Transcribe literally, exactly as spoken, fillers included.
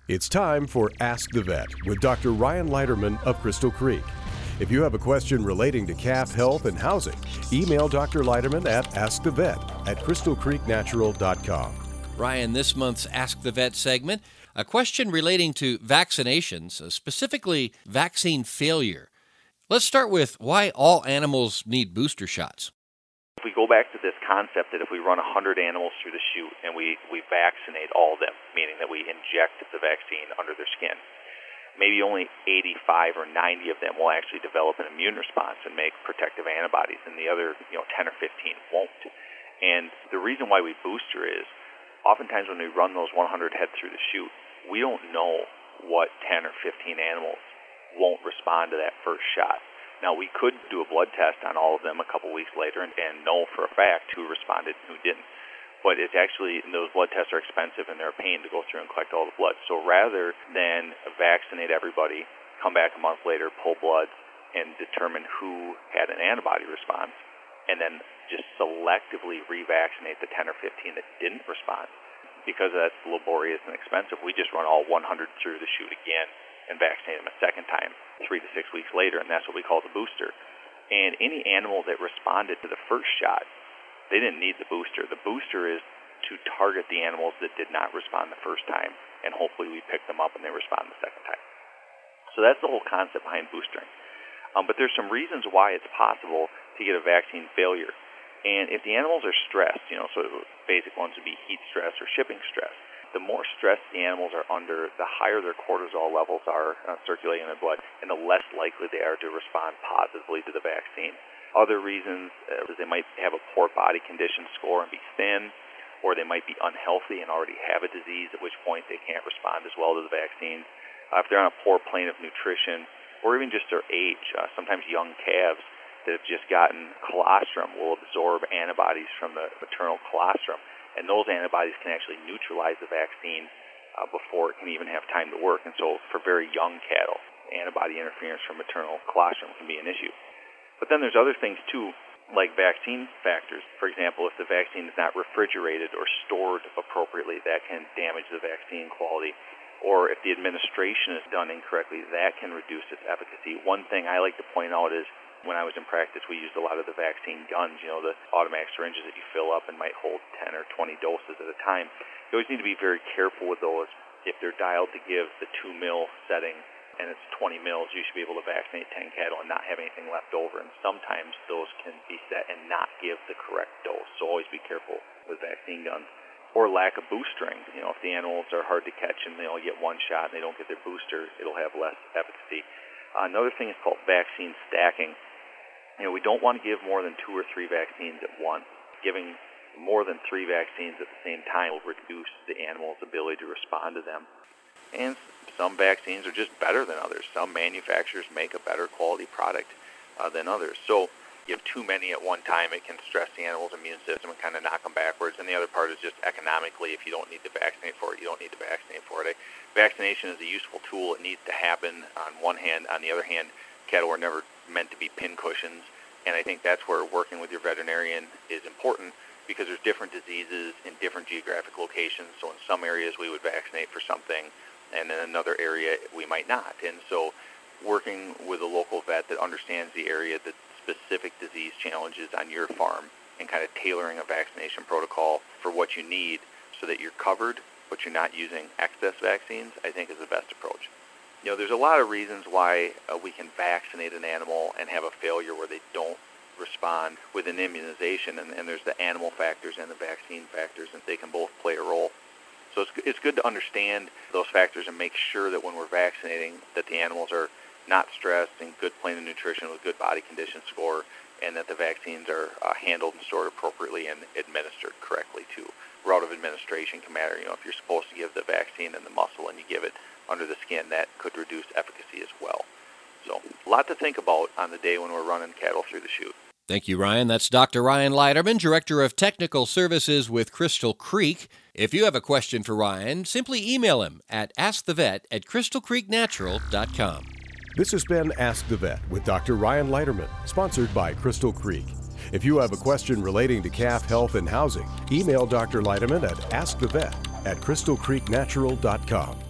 It's time for Ask the Vet with Doctor Ryan Leiterman of Crystal Creek. If you have a question relating to calf health and housing, email Doctor Leiterman at askthevet at crystal creek natural dot com. Ryan, this month's Ask the Vet segment, a question relating to vaccinations, uh, specifically vaccine failure. Let's start with why all animals need booster shots. If we go back to this concept that if we run one hundred animals through the chute and we, we vaccinate all of them, meaning that we inject the vaccine under their skin, maybe only eighty-five or ninety of them will actually develop an immune response and make protective antibodies, and the other, you know, ten or fifteen won't. And the reason why we booster is, oftentimes when we run those one hundred heads through the chute, we don't know what ten or fifteen animals won't respond to that first shot. Now, we could do a blood test on all of them a couple weeks later and, and know for a fact who responded and who didn't. But it's actually, those blood tests are expensive and they're a pain to go through and collect all the blood. So rather than vaccinate everybody, come back a month later, pull blood, and determine who had an antibody response, and then just selectively revaccinate the ten or fifteen that didn't respond, because that's laborious and expensive, we just run all one hundred through the chute again and vaccinate them a second time, three to six weeks later, and that's what we call the booster. And any animal that responded to the first shot, they didn't need the booster. The booster is to target the animals that did not respond the first time, and hopefully we pick them up and they respond the second time. So that's the whole concept behind boostering. Um, but there's some reasons why it's possible to get a vaccine failure. And if the animals are stressed, you know, so basic ones would be heat stress or shipping stress, the more stress the animals are under, the higher their cortisol levels are uh, circulating in their blood, and the less likely they are to respond positively to the vaccine. Other reasons uh, is they might have a poor body condition score and be thin, or they might be unhealthy and already have a disease, at which point they can't respond as well to the vaccine. Uh, if they're on a poor plane of nutrition, or even just their age, uh, sometimes young calves that have just gotten colostrum will absorb antibodies from the maternal colostrum, and those antibodies can actually neutralize the vaccine uh, before it can even have time to work. And so for very young cattle, antibody interference from maternal colostrum can be an issue. But then there's other things too, like vaccine factors. For example, if the vaccine is not refrigerated or stored appropriately, that can damage the vaccine quality. Or if the administration is done incorrectly, that can reduce its efficacy. One thing I like to point out is, when I was in practice, we used a lot of the vaccine guns, you know, the automatic syringes that you fill up and might hold ten or twenty doses at a time. You always need to be very careful with those. If they're dialed to give the two mil setting and it's twenty mils, you should be able to vaccinate ten cattle and not have anything left over. And sometimes those can be set and not give the correct dose. So always be careful with vaccine guns. Or lack of boostering. You know, if the animals are hard to catch and they only get one shot and they don't get their booster, it'll have less efficacy. Uh, another thing is called vaccine stacking. You know, we don't want to give more than two or three vaccines at once. Giving more than three vaccines at the same time will reduce the animal's ability to respond to them. And some vaccines are just better than others. Some manufacturers make a better quality product uh, than others. So you have too many at one time, it can stress the animal's immune system and kind of knock them backwards. And the other part is just economically, if you don't need to vaccinate for it, you don't need to vaccinate for it. Vaccination is a useful tool. It needs to happen on one hand. On the other hand, cattle were never meant to be pin cushions, and I think that's where working with your veterinarian is important, because there's different diseases in different geographic locations. So in some areas we would vaccinate for something, and in another area we might not. And so working with a local vet that understands the area, the specific disease challenges on your farm, and kind of tailoring a vaccination protocol for what you need so that you're covered, but you're not using excess vaccines, I think is the best approach. You know, there's a lot of reasons why uh, we can vaccinate an animal and have a failure where they don't respond with an immunization, and, and there's the animal factors and the vaccine factors, and they can both play a role. So it's, it's good to understand those factors and make sure that when we're vaccinating that the animals are not stressed and good plane of nutrition with good body condition score, and that the vaccines are uh, handled and stored appropriately and administered correctly too. Route of administration can matter. You know, if you're supposed to give the vaccine in the muscle and you give it under the skin, that could reduce efficacy as well. So a lot to think about on the day when we're running cattle through the chute. Thank you, Ryan. That's Doctor Ryan Leiterman, Director of Technical Services with Crystal Creek. If you have a question for Ryan, simply email him at askthevet at crystal creek natural dot com. This has been Ask the Vet with Doctor Ryan Leiterman, sponsored by Crystal Creek. If you have a question relating to calf health and housing, email Doctor Leiterman at askthevet at crystal creek natural dot com.